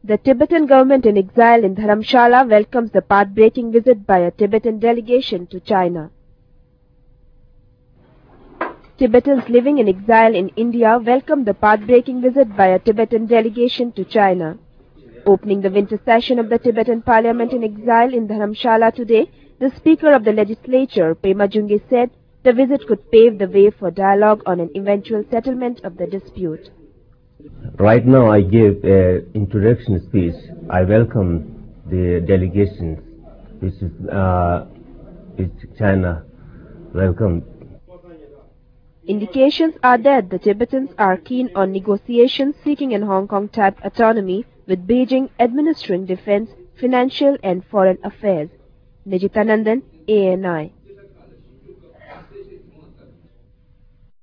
The Tibetan government in exile in Dharamshala welcomes the path-breaking visit by a Tibetan delegation to China. Tibetans living in exile in India welcomed the path-breaking visit by a Tibetan delegation to China. Opening the winter session of the Tibetan Parliament in exile in Dharamshala today, the Speaker of the Legislature, Pema Junge, said the visit could pave the way for dialogue on an eventual settlement of the dispute. Right now I give an introduction speech. I welcome the delegations which China welcome. Indications are that the Tibetans are keen on negotiations seeking an Hong Kong-type autonomy, with Beijing administering defense, financial and foreign affairs. Nijitanandan, ANI.